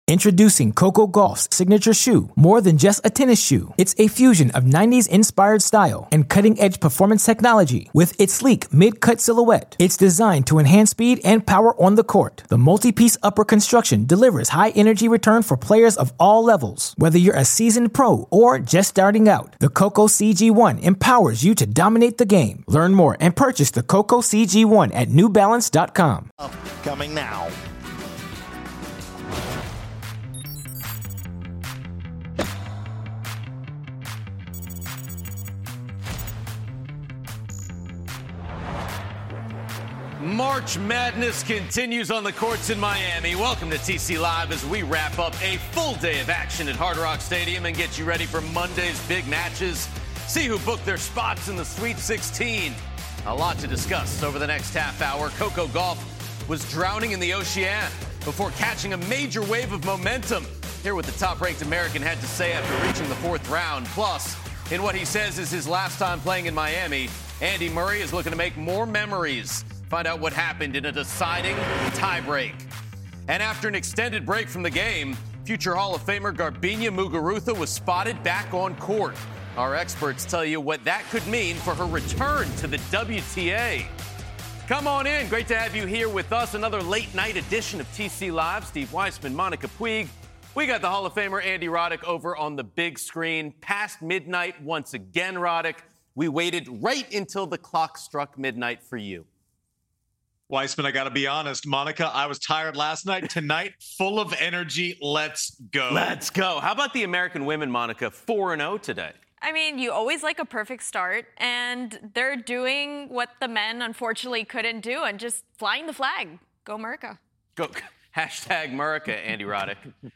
Introducing Coco Gauff's signature shoe, more than just a tennis shoe. It's a fusion of 90s-inspired style and cutting-edge performance technology. With its sleek mid-cut silhouette, it's designed to enhance speed and power on the court. The multi-piece upper construction delivers high-energy return for players of all levels. Whether you're a seasoned pro or just starting out, the Coco CG1 empowers you to dominate the game. Learn more and purchase the Coco CG1 at NewBalance.com. Coming now. March Madness continues on the courts in Miami. Welcome to TC Live as we wrap up a full day of action at Hard Rock Stadium and get you ready for Monday's big matches. See who booked their spots in the Sweet 16. A lot to discuss over the next half hour. Coco Gauff was drowning in the ocean before catching a major wave of momentum. Hear what the top-ranked American had to say after reaching the fourth round. Plus, in what he says is his last time playing in Miami, Andy Murray is looking to make more memories. Find out what happened in a deciding tiebreak. And after an extended break from the game, future Hall of Famer Garbiñe Muguruza was spotted back on court. Our experts tell you what that could mean for her return to the WTA. Come on in. Great to have you here with us. Another late-night edition of TC Live. Steve Weissman, Monica Puig. We got the Hall of Famer Andy Roddick over on the big screen. Past midnight once again, Roddick. We waited right until the clock struck midnight for you. Weissman, I got to be honest. Monica, I was tired last night. Tonight, full of energy. Let's go. Let's go. How about the American women, Monica? 4-0 today. I mean, you always like a perfect start, and they're doing what the men unfortunately couldn't do and just flying the flag. Go Murica. Go. Hashtag Murica, Andy Roddick.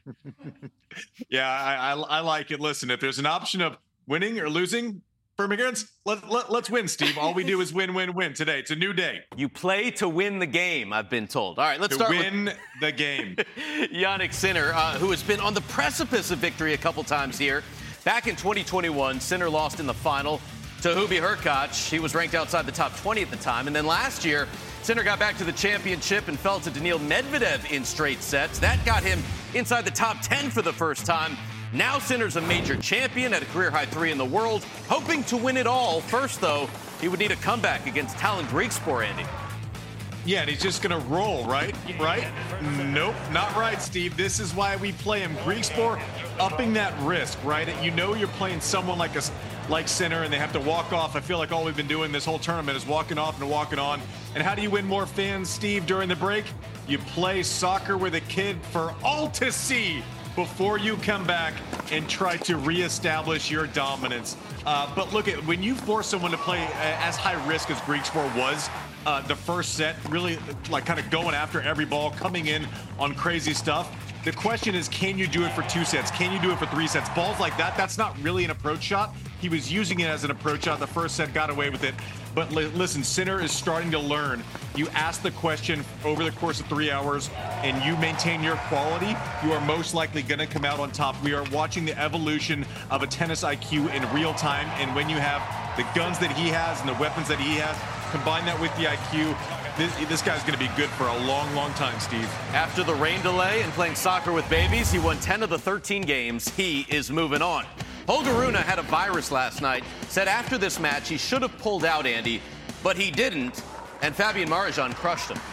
Yeah, I like it. Listen, if there's an option of winning or losing for immigrants, let's win, Steve. All we do is win, win, win today. It's a new day. You play to win the game, I've been told. All right, let's start win the game. Jannik Sinner, who has been on the precipice of victory a couple times here. Back in 2021, Sinner lost in the final to Hubie Hurkacz. He was ranked outside the top 20 at the time. And then last year, Sinner got back to the championship and fell to Daniil Medvedev in straight sets. That got him inside the top 10 for the first time. Now Sinner's a major champion at a career-high 3 in the world, hoping to win it all. First, though, he would need a comeback against Tallon Griekspoor, Andy. Yeah, and he's just going to roll, right? Right? Nope, not right, Steve. This is why we play him. Griekspoor upping that risk, right? You know you're playing someone like Sinner, and they have to walk off. I feel like all we've been doing this whole tournament is walking off and walking on. And how do you win more fans, Steve, during the break? You play soccer with a kid for all to see before you come back and try to reestablish your dominance. But look, when you force someone to play as high risk as Griekspoor was, the first set, really like kind of going after every ball, coming in on crazy stuff. The question is, can you do it for 2 sets? Can you do it for 3 sets? Balls like that, that's not really an approach shot. He was using it as an approach shot. The first set got away with it. But listen, Sinner is starting to learn. You ask the question over the course of 3 hours and you maintain your quality, you are most likely going to come out on top. We are watching the evolution of a tennis IQ in real time. And when you have the guns that he has and the weapons that he has, combine that with the IQ, this guy's going to be good for a long, long time, Steve. After the rain delay and playing soccer with babies, he won 10 of the 13 games. He is moving on. Holger Rune had a virus last night, said after this match he should have pulled out, Andy, but he didn't, and Fabian Marozsan crushed him.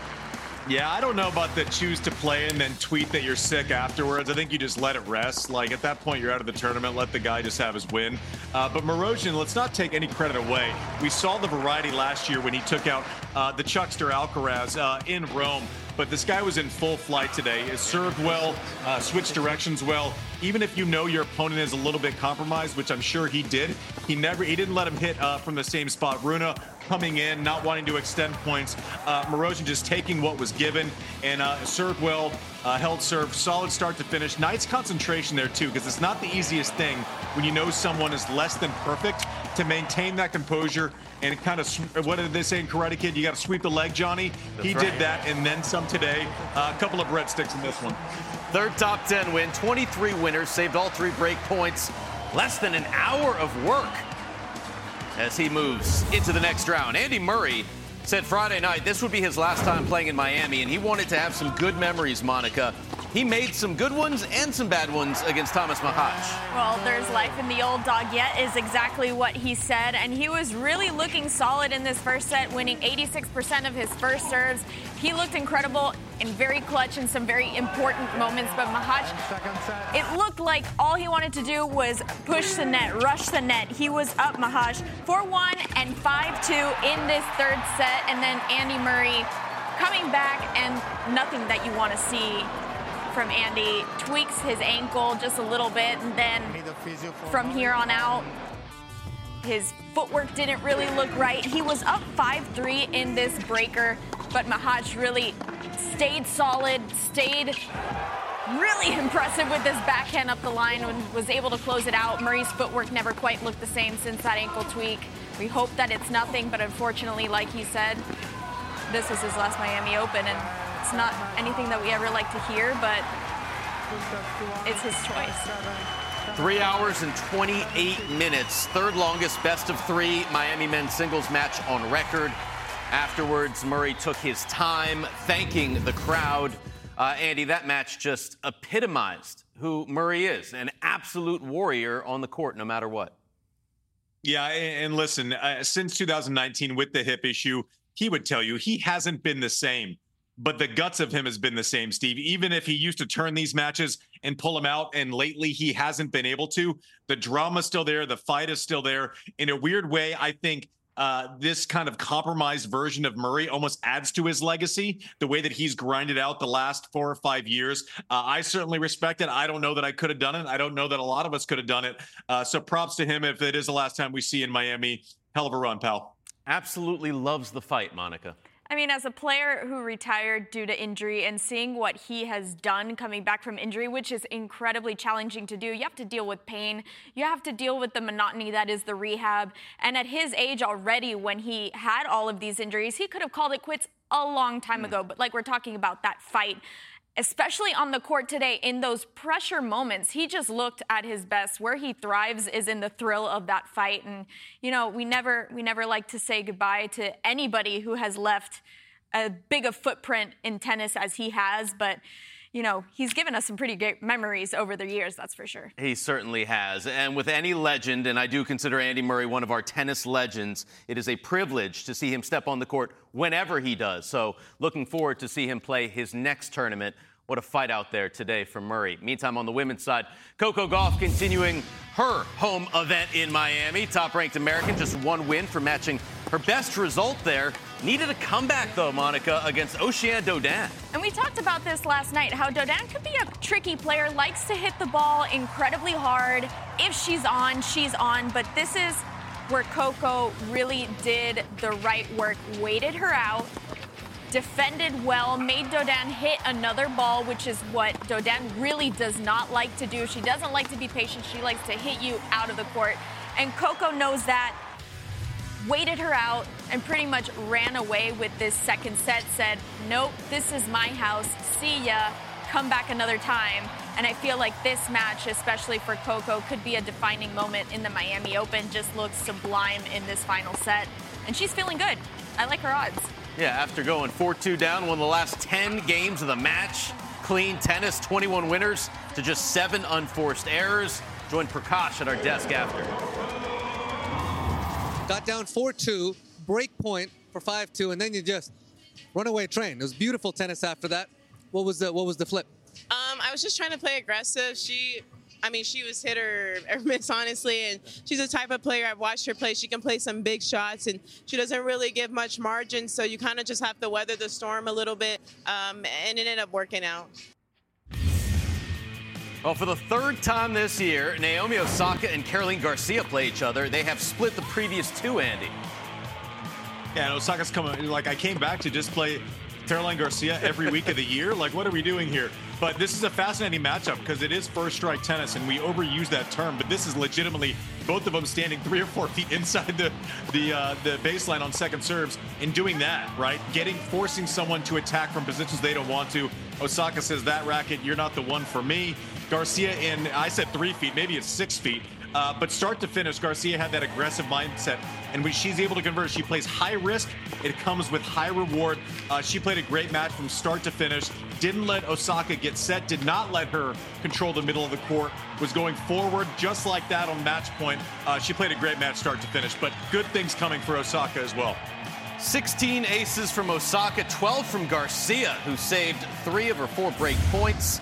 Yeah, I don't know about the choose to play and then tweet that you're sick afterwards. I think you just let it rest. Like, at that point, you're out of the tournament. Let the guy just have his win. But Marozsan, let's not take any credit away. We saw the variety last year when he took out the Chuckster Alcaraz in Rome. But this guy was in full flight today. He served well, switched directions well. Even if you know your opponent is a little bit compromised, which I'm sure he did, he didn't let him hit from the same spot. Rune coming in, not wanting to extend points. Marozsan just taking what was given and served well, held serve, solid start to finish. Nice concentration there too, because it's not the easiest thing when you know someone is less than perfect to maintain that composure and kind of, what did they say in Karate Kid? You got to sweep the leg, Johnny. He did that and then some today. A couple of breadsticks in this one. Third top 10 win, 23 winners, saved all 3 break points. Less than an hour of work as he moves into the next round. Andy Murray said Friday night this would be his last time playing in Miami, and he wanted to have some good memories, Monica. he made some good ones and some bad ones against Thomas Machac. Well, there's life in the old dog yet is exactly what he said, and he was really looking solid in this first set, winning 86% of his first serves. He looked incredible and very clutch in some very important moments, but Machac, it looked like all he wanted to do was push the net, rush the net. He was up Machac 4-1 and 5-2 in this third set, and then Andy Murray coming back, and nothing that you want to see from Andy. Tweaks his ankle just a little bit, and then from here on out, his footwork didn't really look right. He was up 5-3 in this breaker, but Machac really stayed solid, stayed really impressive with this backhand up the line and was able to close it out. Murray's footwork never quite looked the same since that ankle tweak. We hope that it's nothing, but unfortunately, like he said, this is his last Miami Open, and it's not anything that we ever like to hear, but it's his choice. 3 hours and 28 minutes, third longest best of three Miami men's singles match on record. Afterwards, Murray took his time, thanking the crowd. Andy, that match just epitomized who Murray is, an absolute warrior on the court no matter what. Yeah, and listen, since 2019 with the hip issue, he would tell you he hasn't been the same, but the guts of him has been the same, Steve. Even if he used to turn these matches and pull them out, and lately he hasn't been able to, the drama's still there, the fight is still there. In a weird way, I think this kind of compromised version of Murray almost adds to his legacy, the way that he's grinded out the last 4 or 5 years. I certainly respect it. I don't know that I could have done it. I don't know that a lot of us could have done it. So props to him if it is the last time we see in Miami. Hell of a run, pal. Absolutely loves the fight, Monica. I mean, as a player who retired due to injury and seeing what he has done coming back from injury, which is incredibly challenging to do, you have to deal with pain. You have to deal with the monotony that is the rehab. And at his age already, when he had all of these injuries, he could have called it quits a long time ago. But like we're talking about that fight, especially on the court today, in those pressure moments, he just looked at his best. Where he thrives is in the thrill of that fight. And, you know, we never like to say goodbye to anybody who has left as big a footprint in tennis as he has. But, you know, he's given us some pretty great memories over the years, that's for sure. He certainly has. And with any legend, and I do consider Andy Murray one of our tennis legends, it is a privilege to see him step on the court whenever he does. So looking forward to see him play his next tournament. What a fight out there today for Murray. Meantime, on the women's side, Coco Gauff continuing her home event in Miami. Top-ranked American, just one win for matching her best result there. Needed a comeback, though, Monica, against Oceane Dodin. And we talked about this last night, how Dodin could be a tricky player, likes to hit the ball incredibly hard. If she's on, she's on. But this is where Coco really did the right work, waited her out, defended well, made Dodin hit another ball, which is what Dodin really does not like to do. She doesn't like to be patient. She likes to hit you out of the court. And Coco knows that, waited her out, and pretty much ran away with this second set, said, nope, this is my house. See ya. Come back another time. And I feel like this match, especially for Coco, could be a defining moment in the Miami Open. Just looks sublime in this final set. And she's feeling good. I like her odds. Yeah, after going 4-2 down, won the last 10 games of the match. Clean tennis, 21 winners to just 7 unforced errors. Joined Prakash at our desk after. Got down 4-2, break point for 5-2, and then you just runaway train. It was beautiful tennis after that. What was the flip? I was just trying to play aggressive. She was hit or miss, honestly, and she's the type of player I've watched her play. She can play some big shots, and she doesn't really give much margin, so you kind of just have to weather the storm a little bit, and it ended up working out. Well, for the third time this year, Naomi Osaka and Caroline Garcia play each other. They have split the previous two, Andy. Yeah, and Osaka's coming, like, I came back to just play Caroline Garcia every week of the year. Like, what are we doing here? But this is a fascinating matchup because it is first strike tennis, and we overuse that term. But this is legitimately both of them standing 3 or 4 feet inside the baseline on second serves and doing that, right? Forcing someone to attack from positions they don't want to. Osaka says, that racket, you're not the one for me. Garcia I said 3 feet, maybe it's 6 feet. But start to finish, Garcia had that aggressive mindset. And when she's able to convert, she plays high risk. It comes with high reward. She played a great match from start to finish. Didn't let Osaka get set. Did not let her control the middle of the court. Was going forward just like that on match point. She played a great match start to finish. But good things coming for Osaka as well. 16 aces from Osaka, 12 from Garcia, who saved 3 of her 4 break points.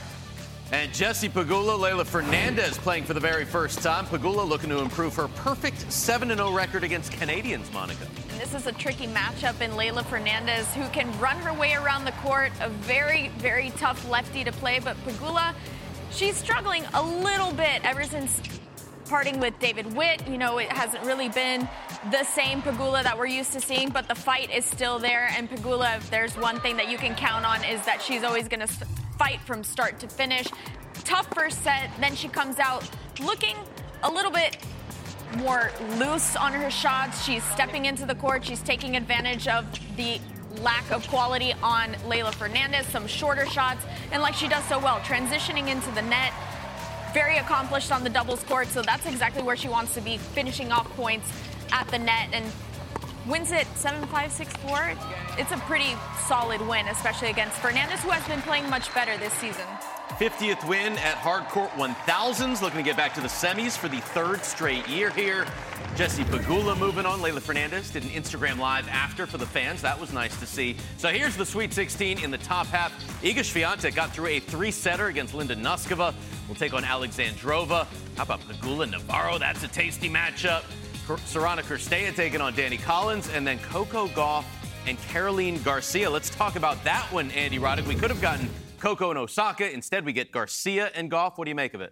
And Jessie Pegula, Leylah Fernandez playing for the very first time. Pegula looking to improve her perfect 7-0 record against Canadians, Monica. And this is a tricky matchup in Leylah Fernandez, who can run her way around the court. A very, very tough lefty to play. But Pegula, she's struggling a little bit ever since parting with David Witt. You know, it hasn't really been the same Pegula that we're used to seeing, but the fight is still there. And Pegula, if there's one thing that you can count on, is that she's always going to fight from start to finish. Tough first set, then she comes out looking a little bit more loose on her shots. She's stepping into the court. She's taking advantage of the lack of quality on Leylah Fernandez, some shorter shots, and like she does so well, transitioning into the net. Very accomplished on the doubles court, so that's exactly where she wants to be, finishing off points at the net, and wins it 7-5, 6-4. It's a pretty solid win, especially against Fernandez, who has been playing much better this season. 50th win at Hardcourt 1000s, looking to get back to the semis for the 3rd straight year here. Jessie Pegula moving on. Leylah Fernandez did an Instagram Live after for the fans. That was nice to see. So here's the Sweet 16 in the top half. Iga Swiatek got through a 3-setter against Linda Noskova. Will take on Alexandrova. How about Pegula Navarro? That's a tasty matchup. Sorana Cirstea taking on Danny Collins. And then Coco Gauff and Caroline Garcia. Let's talk about that one, Andy Roddick. We could have gotten Coco and Osaka. Instead, we get Garcia and Gauff. What do you make of it?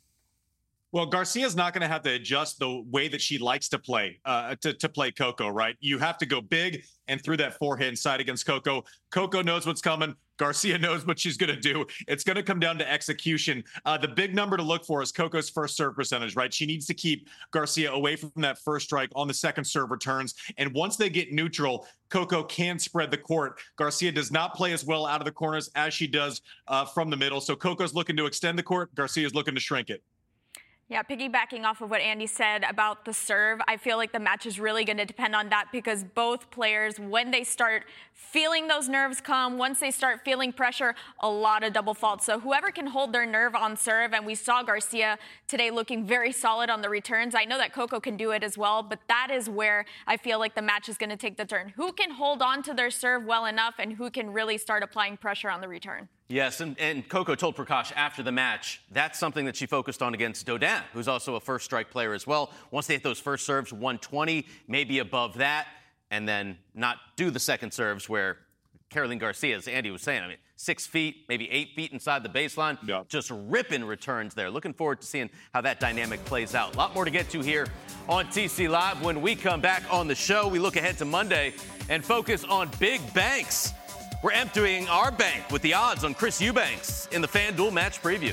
Well, Garcia's not going to have to adjust the way that she likes to play to play Coco, right? You have to go big and through that forehand side against Coco. Coco knows what's coming. Garcia knows what she's going to do. It's going to come down to execution. The big number to look for is Coco's first serve percentage, right? She needs to keep Garcia away from that first strike on the second serve returns. And once they get neutral, Coco can spread the court. Garcia does not play as well out of the corners as she does from the middle. So Coco's looking to extend the court. Garcia's looking to shrink it. Yeah, piggybacking off of what Andy said about the serve, I feel like the match is really going to depend on that, because both players, when they start feeling those nerves come, once they start feeling pressure, a lot of double faults. So whoever can hold their nerve on serve, and we saw Garcia today looking very solid on the returns. I know that Coco can do it as well, but that is where I feel like the match is going to take the turn. Who can hold on to their serve well enough, and who can really start applying pressure on the return? Yes, and Coco told Prakash after the match, that's something that she focused on against Dodin, who's also a first strike player as well. Once they hit those first serves, 120, maybe above that, and then not do the second serves where Caroline Garcia, as Andy was saying, I mean, 6 feet, maybe 8 feet inside the baseline, just ripping returns there. Looking forward to seeing how that dynamic plays out. A lot more to get to here on TC Live. When we come back on the show, we look ahead to Monday and focus on big banks. We're emptying our bank with the odds on Chris Eubanks in the FanDuel match preview.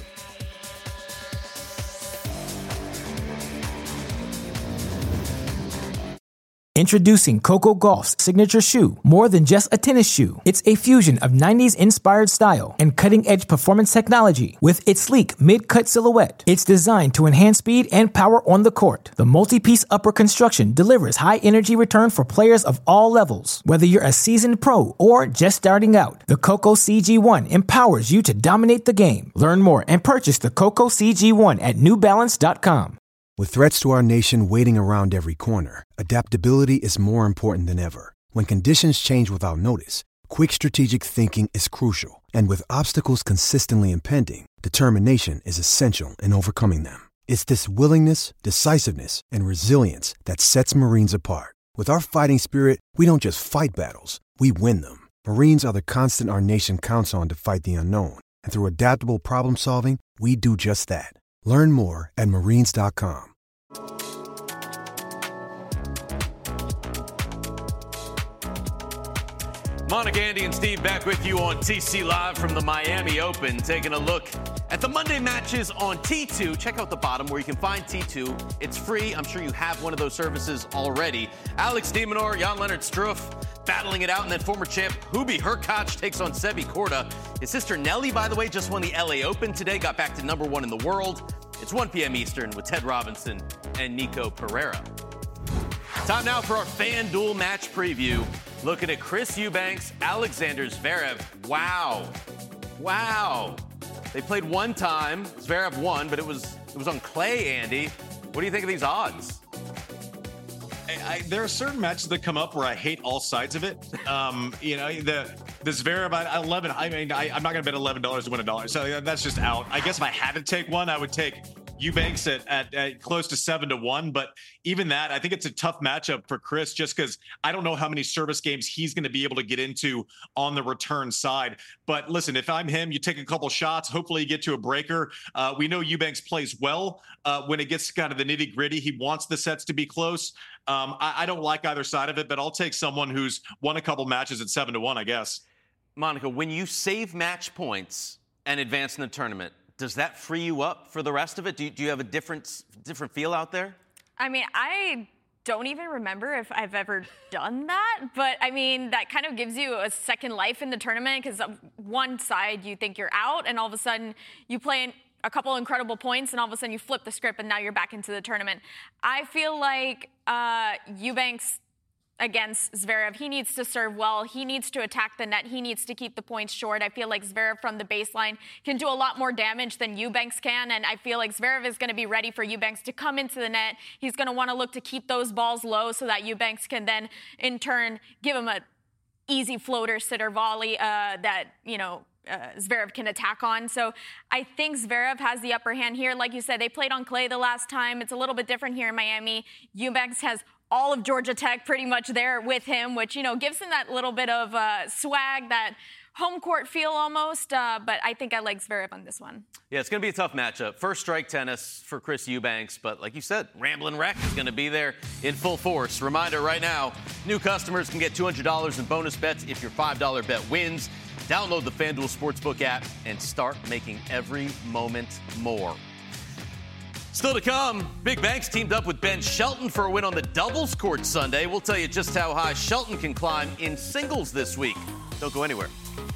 Introducing Coco Gauff's signature shoe. More than just a tennis shoe, it's a fusion of 90s-inspired style and cutting-edge performance technology. With its sleek mid-cut silhouette, it's designed to enhance speed and power on the court. The multi-piece upper construction delivers high-energy return for players of all levels. Whether you're a seasoned pro or just starting out, the Coco CG1 empowers you to dominate the game. Learn more and purchase the Coco CG1 at NewBalance.com. With threats to our nation waiting around every corner, adaptability is more important than ever. When conditions change without notice, quick strategic thinking is crucial. And with obstacles consistently impending, determination is essential in overcoming them. It's this willingness, decisiveness, and resilience that sets Marines apart. With our fighting spirit, we don't just fight battles, we win them. Marines are the constant our nation counts on to fight the unknown. And through adaptable problem solving, we do just that. Learn more at Marines.com. Monica, Andy, and Steve back with you on TC Live from the Miami Open, taking a look at the Monday matches on T2. Check out the bottom where you can find T2. It's free. I'm sure you have one of those services already. Alex de Minaur, Jan-Lennard Struff battling it out, and then former champ Hubie Hurkacz takes on Sebi Korda. His sister Nelly, by the way, just won the LA Open today, got back to #1 in the world. It's 1 p.m. Eastern with Ted Robinson and Nico Pereira. Time now for our FanDuel match preview. Looking at Chris Eubanks, Alexander Zverev. Wow. They played one time. Zverev won, but it was on clay, Andy. What do you think of these odds? There are certain matches that come up where I hate all sides of it. The Zverev, I love it. I mean, I'm not going to bet $11 to win $1. So that's just out. I guess if I had to take one, I would take Eubanks at close to 7-1, but even that, I think it's a tough matchup for Chris just because I don't know how many service games he's going to be able to get into on the return side. But listen, if I'm him, you take a couple shots, hopefully you get to a breaker. We know Eubanks plays well when it gets kind of the nitty gritty. He wants the sets to be close. I don't like either side of it, but I'll take someone who's won a couple matches at 7-1, I guess. Monica, when you save match points and advance in the tournament, does that free you up for the rest of it? Do you have a different feel out there? I mean, I don't even remember if I've ever done that, but I mean, that kind of gives you a second life in the tournament because one side you think you're out, and all of a sudden you play a couple incredible points, and all of a sudden you flip the script, and now you're back into the tournament. I feel like Eubanks against Zverev, he needs to serve well. He needs to attack the net. He needs to keep the points short. I feel like Zverev from the baseline can do a lot more damage than Eubanks can, and I feel like Zverev is going to be ready for Eubanks to come into the net. He's going to want to look to keep those balls low so that Eubanks can then, in turn, give him a easy floater, sitter, volley that, Zverev can attack on. So I think Zverev has the upper hand here. Like you said, they played on clay the last time. It's a little bit different here in Miami. Eubanks has all of Georgia Tech pretty much there with him, which, gives him that little bit of swag, that home court feel almost. But I think I like Zverev on this one. Yeah, it's going to be a tough matchup. First strike tennis for Chris Eubanks. But like you said, Ramblin' Wreck is going to be there in full force. Reminder right now, new customers can get $200 in bonus bets if your $5 bet wins. Download the FanDuel Sportsbook app and start making every moment more. Still to come, Big Banks teamed up with Ben Shelton for a win on the doubles court Sunday. We'll tell you just how high Shelton can climb in singles this week. Don't go anywhere.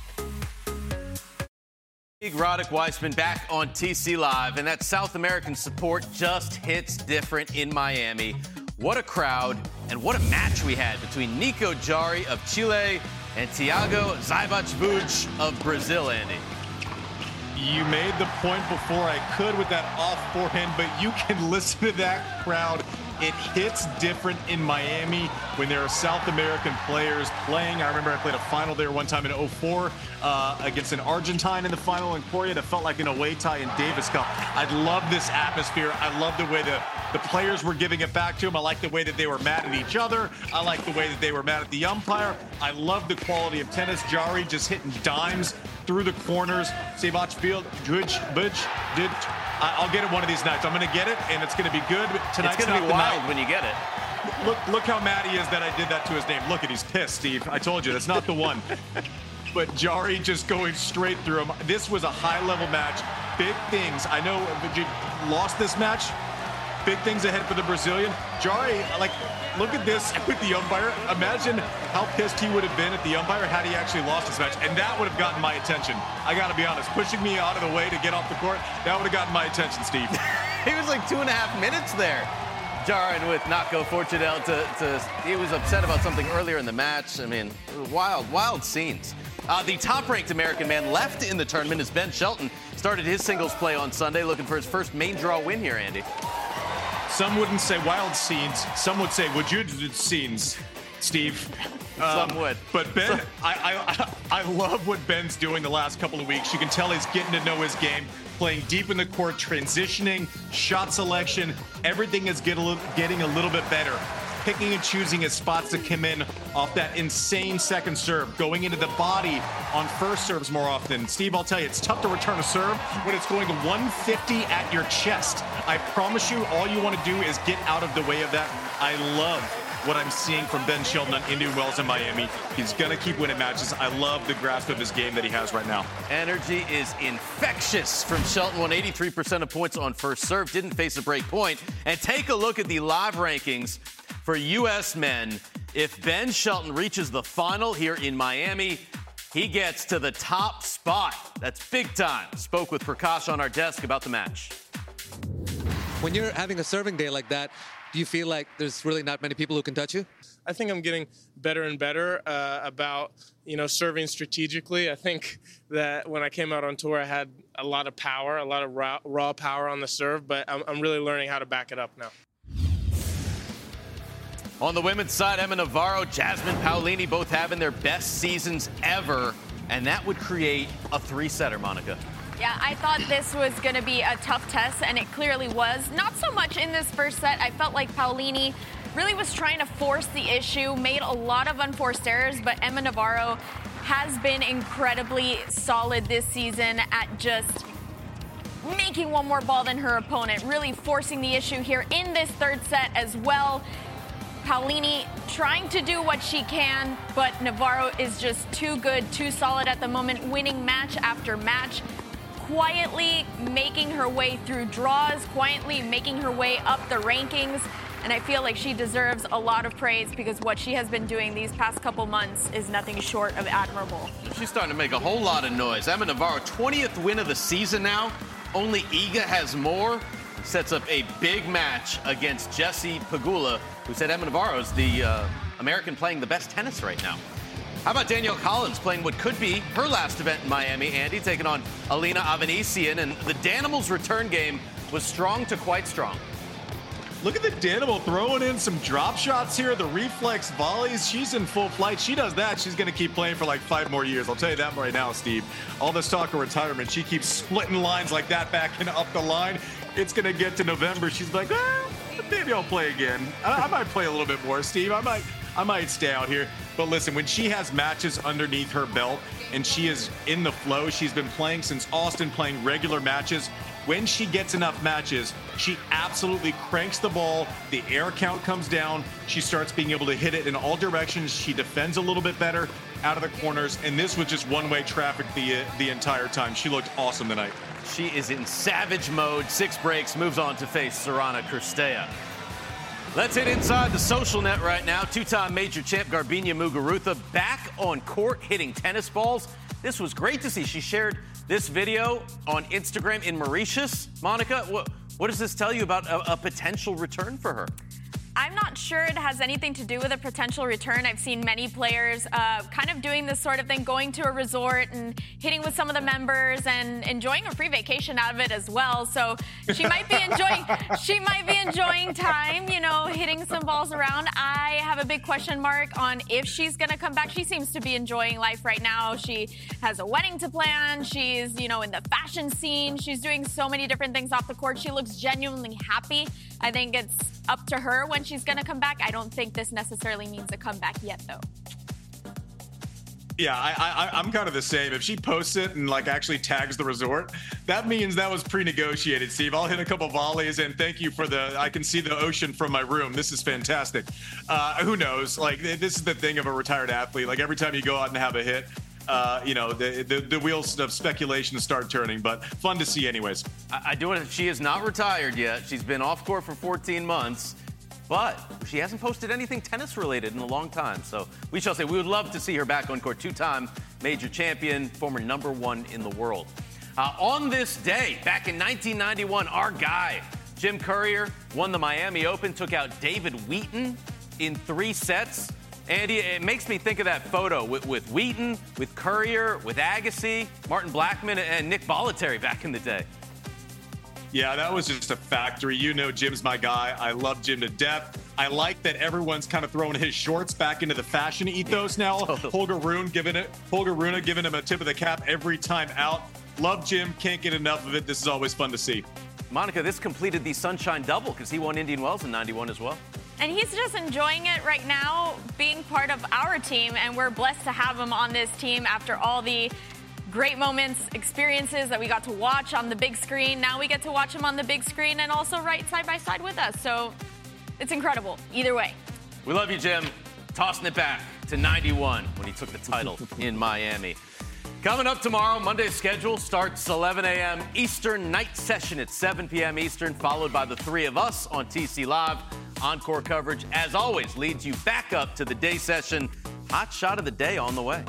Big Roddick Weissman back on TC Live, and that South American support just hits different in Miami. What a crowd, and what a match we had between Nico Jarry of Chile and Thiago Seyboth of Brazil, Andy. You made the point before I could with that off forehand, but you can listen to that crowd. It hits different in Miami when there are South American players playing. I remember I played a final there one time in 2004 against an Argentine in the final in Korea that felt like an away tie in Davis Cup. I love this atmosphere. I love the way the players were giving it back to them. I like the way that they were mad at each other. I like the way that they were mad at the umpire. I love the quality of tennis. Jarry just hitting dimes through the corners. Seyboth field, I'll get it one of these nights. I'm going to get it, and it's going to be good. Tonight's it's going to be wild night. when you get it. Look how mad he is that I did that to his name. Look at, he's pissed, Steve. I told you, that's not the one. But Jarry just going straight through him. This was a high-level match. Big things. I know you lost this match. Big things ahead for the Brazilian. Jarry, look at this with the umpire. Imagine how pissed he would have been at the umpire had he actually lost this match. And that would have gotten my attention. I got to be honest. Pushing me out of the way to get off the court, that would have gotten my attention, Steve. He was like 2.5 minutes there. Jarring with Naco Fortudel he was upset about something earlier in the match. I mean, wild scenes. The top-ranked American man left in the tournament is Ben Shelton. Started his singles play on Sunday, looking for his first main draw win here, Andy. Some wouldn't say wild scenes. Some would say wujud scenes, Steve. Some would. But Ben, I love what Ben's doing the last couple of weeks. You can tell he's getting to know his game, playing deep in the court, transitioning, shot selection. Everything is getting a little bit better. Picking and choosing his spots to come in off that insane second serve, going into the body on first serves more often. Steve, I'll tell you, it's tough to return a serve when it's going to 150 at your chest. I promise you, all you want to do is get out of the way of that. I love what I'm seeing from Ben Shelton on Indian Wells in Miami. He's going to keep winning matches. I love the grasp of his game that he has right now. Energy is infectious from Shelton. Won 83% of points on first serve. Didn't face a break point. And take a look at the live rankings for U.S. men. If Ben Shelton reaches the final here in Miami, he gets to the top spot. That's big time. Spoke with Prakash on our desk about the match. When you're having a serving day like that, do you feel like there's really not many people who can touch you? I think I'm getting better and better about, serving strategically. I think that when I came out on tour, I had a lot of power, a lot of raw power on the serve, but I'm really learning how to back it up now. On the women's side, Emma Navarro, Jasmine Paolini both having their best seasons ever, and that would create a 3-setter, Monica. Yeah, I thought this was going to be a tough test, and it clearly was. Not so much in this first set. I felt like Paolini really was trying to force the issue, made a lot of unforced errors, but Emma Navarro has been incredibly solid this season at just making one more ball than her opponent, really forcing the issue here in this third set as well. Paolini trying to do what she can, but Navarro is just too good, too solid at the moment, winning match after match, quietly making her way through draws, quietly making her way up the rankings. And I feel like she deserves a lot of praise because what she has been doing these past couple months is nothing short of admirable. She's starting to make a whole lot of noise. Emma Navarro, 20th win of the season now. Only Iga has more. Sets up a big match against Jessie Pegula, who said Emma Navarro is the American playing the best tennis right now. How about Danielle Collins playing what could be her last event in Miami, Andy, taking on Alina Avanesian, and the Danimals' return game was strong to quite strong. Look at the Danimal throwing in some drop shots here, the reflex volleys. She's in full flight. She does that, she's going to keep playing for like 5 more years. I'll tell you that right now, Steve. All this talk of retirement, she keeps splitting lines like that back and up the line. It's going to get to November. She's like, maybe I'll play again. I might play a little bit more, Steve. I might stay out here. But listen, when she has matches underneath her belt and she is in the flow, she's been playing since Austin, playing regular matches. When she gets enough matches, she absolutely cranks the ball. The air count comes down. She starts being able to hit it in all directions. She defends a little bit better out of the corners. And this was just one-way traffic the entire time. She looked awesome tonight. She is in savage mode. 6 breaks, moves on to face Sorana Cirstea. Let's hit inside the social net right now. 2-time major champ Garbiñe Muguruza back on court hitting tennis balls. This was great to see. She shared this video on Instagram in Mauritius. Monica, what does this tell you about a potential return for her? I'm not sure it has anything to do with a potential return. I've seen many players kind of doing this sort of thing, going to a resort and hitting with some of the members and enjoying a free vacation out of it as well. So she might be enjoying time, hitting some balls around. I have a big question mark on if she's going to come back. She seems to be enjoying life right now. She has a wedding to plan. She's, in the fashion scene. She's doing so many different things off the court. She looks genuinely happy. I think it's up to her when she's going to come back. I don't think this necessarily means a comeback yet, though. Yeah, I'm kind of the same. If she posts it and actually tags the resort, that means that was pre-negotiated, Steve. I'll hit a couple volleys and thank you for I can see the ocean from my room. This is fantastic. Who knows? This is the thing of a retired athlete. Every time you go out and have a hit, the wheels of speculation start turning, but fun to see anyways. I do it. She is not retired yet. She's been off court for 14 months, but she hasn't posted anything tennis related in a long time. So we shall say we would love to see her back on court. 2-time major champion, former #1 in the world. On this day, back in 1991, our guy, Jim Courier, won the Miami Open, took out David Wheaton in 3 sets. Andy, it makes me think of that photo with Wheaton, with Courier, with Agassi, Martin Blackman, and Nick Bollettieri back in the day. Yeah, that was just a factory. Jim's my guy. I love Jim to death. I like that everyone's kind of throwing his shorts back into the fashion ethos now. Holger Rune giving him a tip of the cap every time out. Love Jim. Can't get enough of it. This is always fun to see. Monica, this completed the Sunshine Double because he won Indian Wells in 91 as well. And he's just enjoying it right now, being part of our team, and we're blessed to have him on this team after all the great moments, experiences that we got to watch on the big screen. Now we get to watch him on the big screen and also right side by side with us. So it's incredible either way. We love you, Jim. Tossing it back to 91 when he took the title in Miami. Coming up tomorrow, Monday's schedule starts 11 a.m. Eastern, night session at 7 p.m. Eastern, followed by the 3 of us on TC Live. Encore coverage, as always, leads you back up to the day session. Hot shot of the day on the way.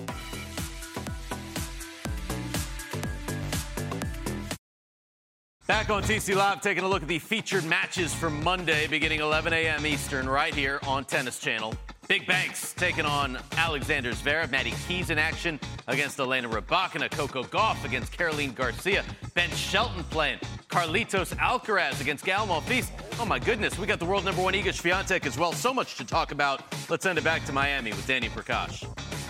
Back on TC Live, taking a look at the featured matches for Monday, beginning 11 a.m. Eastern, right here on Tennis Channel. Big Banks taking on Alexander Zverev. Maddie Keys in action against Elena Rybakina. Coco Gauff against Caroline Garcia. Ben Shelton playing. Carlitos Alcaraz against Gael Monfils. Oh, my goodness. We got the world number one Iga Swiatek as well. So much to talk about. Let's send it back to Miami with Danny Prakash.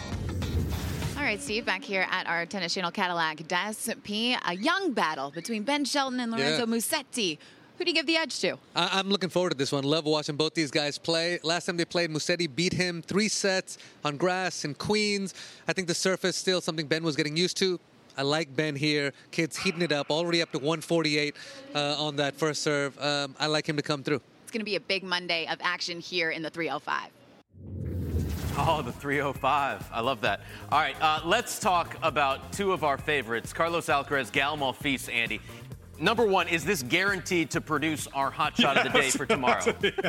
All right, Steve, back here at our Tennis Channel Cadillac desk. P, a young battle between Ben Shelton and Lorenzo Musetti. Who do you give the edge to? I'm looking forward to this one. Love watching both these guys play. Last time they played, Musetti beat him 3 sets on grass in Queens. I think the surface still something Ben was getting used to. I like Ben here. Kid's heating it up, already up to 148 on that first serve. I like him to come through. It's going to be a big Monday of action here in the 305. Oh, the 305. I love that. All right, let's talk about two of our favorites, Carlos Alcaraz, Gael Monfils, Andy. Number one, is this guaranteed to produce our hot shot of the day for tomorrow?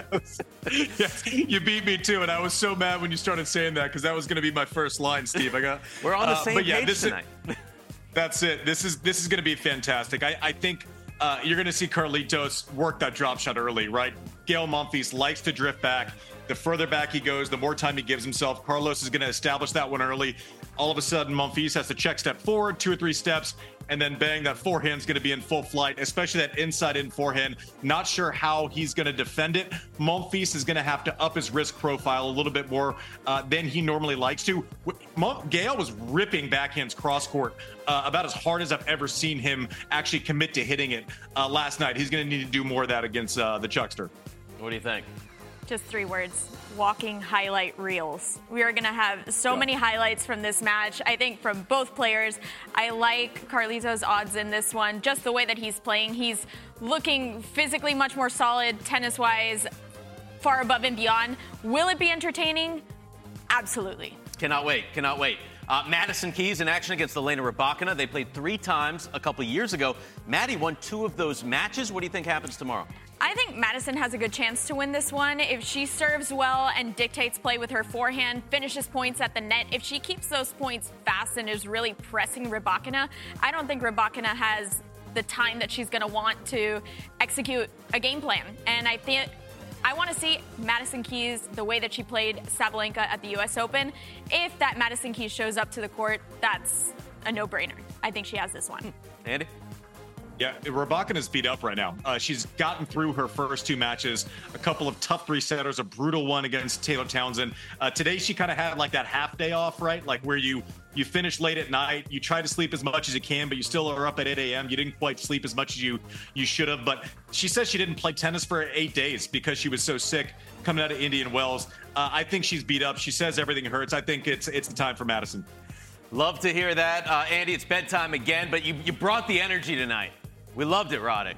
Yes. You beat me, too, and I was so mad when you started saying that because that was going to be my first line, Steve. We're on the same page tonight. That's it. This is going to be fantastic. I think you're going to see Carlitos work that drop shot early, right? Gael Monfils likes to drift back. The further back he goes, the more time he gives himself. Carlos is going to establish that one early. All of a sudden, Monfils has to check step forward, 2 or 3 steps, and then bang, that forehand's going to be in full flight, especially that inside-in forehand. Not sure how he's going to defend it. Monfils is going to have to up his risk profile a little bit more than he normally likes to. Gael was ripping backhands cross-court about as hard as I've ever seen him actually commit to hitting it last night. He's going to need to do more of that against the Chuckster. What do you think? Just 3 words: walking highlight reels. We are going to have so many highlights from this match, I think, from both players. I like Carlitos' odds in this one, just the way that he's playing. He's looking physically much more solid, tennis-wise, far above and beyond. Will it be entertaining? Absolutely. Cannot wait. Cannot wait. Madison Keys in action against Elena Rybakina. They played 3 times a couple years ago. Maddie won 2 of those matches. What do you think happens tomorrow? I think Madison has a good chance to win this one. If she serves well and dictates play with her forehand, finishes points at the net, if she keeps those points fast and is really pressing Rybakina, I don't think Rybakina has the time that she's going to want to execute a game plan. And I think I want to see Madison Keys the way that she played Sabalenka at the U.S. Open. If that Madison Keys shows up to the court, that's a no-brainer. I think she has this one. Andy? Yeah, Rybakina's beat up right now. She's gotten through her first 2 matches, a couple of tough 3-setters, a brutal one against Taylor Townsend. Today, she kind of had like that half day off, right? Like where you finish late at night, you try to sleep as much as you can, but you still are up at 8 a.m. You didn't quite sleep as much as you should have. But she says she didn't play tennis for 8 days because she was so sick coming out of Indian Wells. I think she's beat up. She says everything hurts. I think it's the time for Madison. Love to hear that. Andy, it's bedtime again, but you brought the energy tonight. We loved it, Roddick.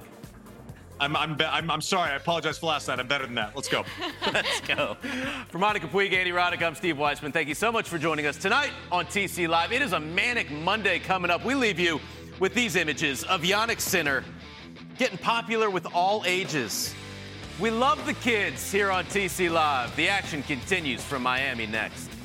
I'm sorry. I apologize for last night. I'm better than that. Let's go. Let's go. For Monica Puig, Andy Roddick, I'm Steve Weissman. Thank you so much for joining us tonight on TC Live. It is a manic Monday coming up. We leave you with these images of Jannik Sinner getting popular with all ages. We love the kids here on TC Live. The action continues from Miami next.